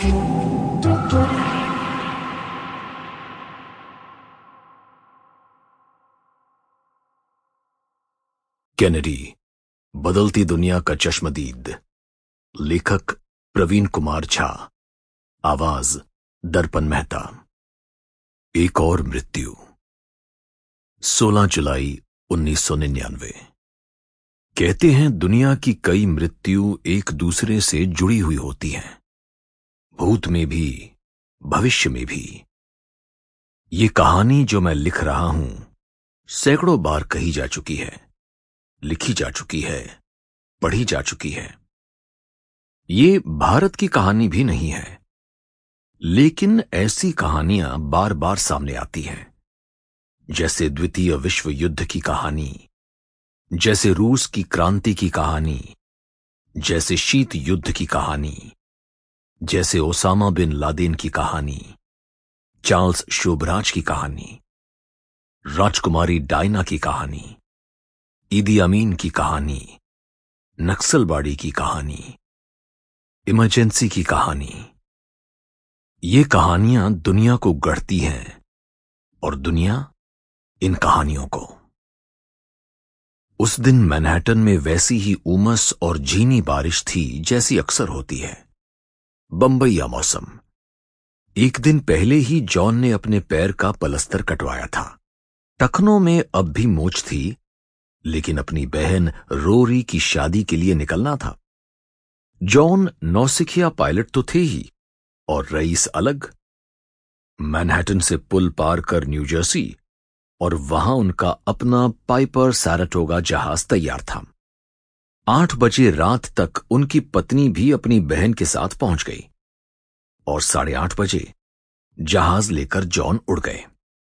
Kennedy, बदलती दुनिया का चश्मदीद। लेखक प्रवीण कुमार झा। आवाज दर्पण मेहता। एक और मृत्यु। 16 जुलाई 1999। कहते हैं दुनिया की कई मृत्यु एक दूसरे से जुड़ी हुई होती हैं, भूत में भी, भविष्य में भी। ये कहानी जो मैं लिख रहा हूं सैकड़ों बार कही जा चुकी है, लिखी जा चुकी है, पढ़ी जा चुकी है। ये भारत की कहानी भी नहीं है, लेकिन ऐसी कहानियां बार बार सामने आती हैं, जैसे द्वितीय विश्व युद्ध की कहानी, जैसे रूस की क्रांति की कहानी, जैसे शीत युद्ध की कहानी, जैसे ओसामा बिन लादेन की कहानी, चार्ल्स शोभराज की कहानी, राजकुमारी डायना की कहानी, ईदी अमीन की कहानी, नक्सलबाड़ी की कहानी, इमरजेंसी की कहानी। ये कहानियां दुनिया को गढ़ती हैं और दुनिया इन कहानियों को। उस दिन मैनहट्टन में वैसी ही उमस और झीनी बारिश थी जैसी अक्सर होती है। बंबईया मौसम। एक दिन पहले ही जॉन ने अपने पैर का पलस्तर कटवाया था। टखनों में अब भी मोच थी, लेकिन अपनी बहन रोरी की शादी के लिए निकलना था। जॉन नौसिखिया पायलट तो थे ही, और रईस अलग। मैनहट्टन से पुल पार कर न्यू जर्सी, और वहां उनका अपना पाइपर सैराटोगा जहाज तैयार था। 8 बजे रात तक उनकी पत्नी भी अपनी बहन के साथ पहुंच गई, और 8:30 बजे जहाज लेकर जॉन उड़ गए।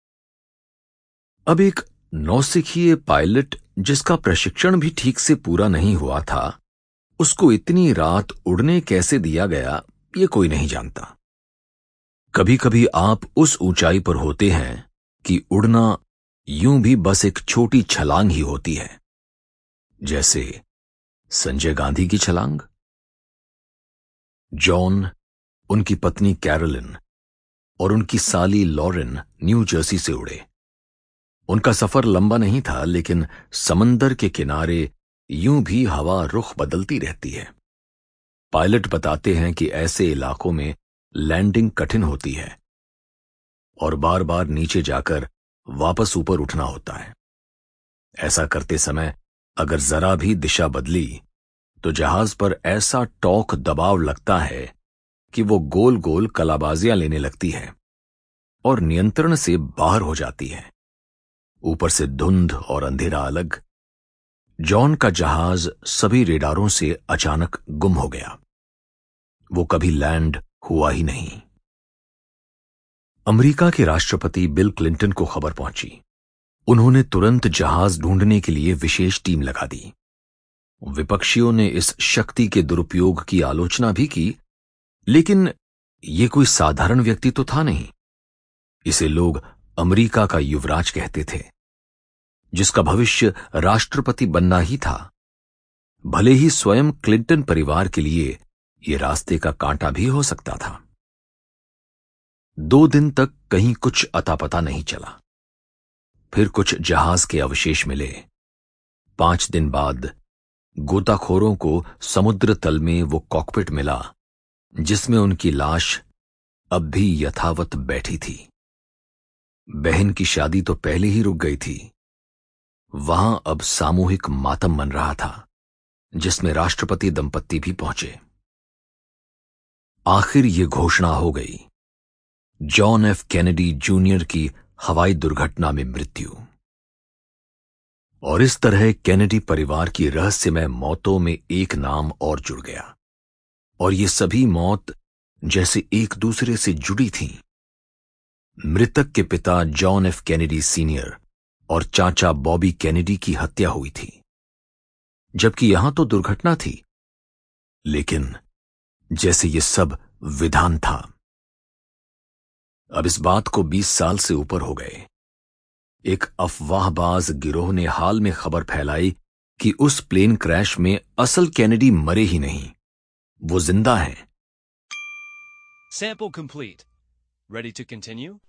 अब एक नौसिखिए पायलट जिसका प्रशिक्षण भी ठीक से पूरा नहीं हुआ था, उसको इतनी रात उड़ने कैसे दिया गया ये कोई नहीं जानता। कभी कभी आप उस ऊंचाई पर होते हैं कि उड़ना यूं भी बस एक छोटी छलांग ही होती है, जैसे संजय गांधी की छलांग। जॉन, उनकी पत्नी कैरोलिन और उनकी साली लॉरेन न्यू जर्सी से उड़े। उनका सफर लंबा नहीं था, लेकिन समंदर के किनारे यूं भी हवा रुख बदलती रहती है। पायलट बताते हैं कि ऐसे इलाकों में लैंडिंग कठिन होती है और बार बार नीचे जाकर वापस ऊपर उठना होता है। ऐसा करते समय अगर जरा भी दिशा बदली तो जहाज पर ऐसा टॉक दबाव लगता है कि वो गोल गोल कलाबाजियां लेने लगती है और नियंत्रण से बाहर हो जाती है। ऊपर से धुंध और अंधेरा अलग। जॉन का जहाज सभी रेडारों से अचानक गुम हो गया। वो कभी लैंड हुआ ही नहीं। अमेरिका के राष्ट्रपति बिल क्लिंटन को खबर पहुंची। उन्होंने तुरंत जहाज ढूंढने के लिए विशेष टीम लगा दी। विपक्षियों ने इस शक्ति के दुरुपयोग की आलोचना भी की, लेकिन ये कोई साधारण व्यक्ति तो था नहीं। इसे लोग अमेरिका का युवराज कहते थे, जिसका भविष्य राष्ट्रपति बनना ही था। भले ही स्वयं क्लिंटन परिवार के लिए यह रास्ते का कांटा भी हो सकता था। 2 दिन तक कहीं कुछ अता पता नहीं चला। फिर कुछ जहाज के अवशेष मिले। 5 दिन बाद गोताखोरों को समुद्र तल में वो कॉकपिट मिला जिसमें उनकी लाश अब भी यथावत बैठी थी। बहन की शादी तो पहले ही रुक गई थी। वहां अब सामूहिक मातम मन रहा था, जिसमें राष्ट्रपति दंपत्ति भी पहुंचे। आखिर ये घोषणा हो गई, जॉन एफ कैनेडी जूनियर की हवाई दुर्घटना में मृत्यु। और इस तरह कैनेडी परिवार की रहस्यमय मौतों में एक नाम और जुड़ गया, और ये सभी मौत जैसे एक दूसरे से जुड़ी थीं। मृतक के पिता जॉन एफ कैनेडी सीनियर और चाचा बॉबी कैनेडी की हत्या हुई थी, जबकि यहां तो दुर्घटना थी, लेकिन जैसे ये सब विधान था। अब इस बात को 20 साल से ऊपर हो गए। एक अफवाहबाज गिरोह ने हाल में खबर फैलाई कि उस प्लेन क्रैश में असल कैनेडी मरे ही नहीं, वो जिंदा हैं। Sample complete. Ready to continue?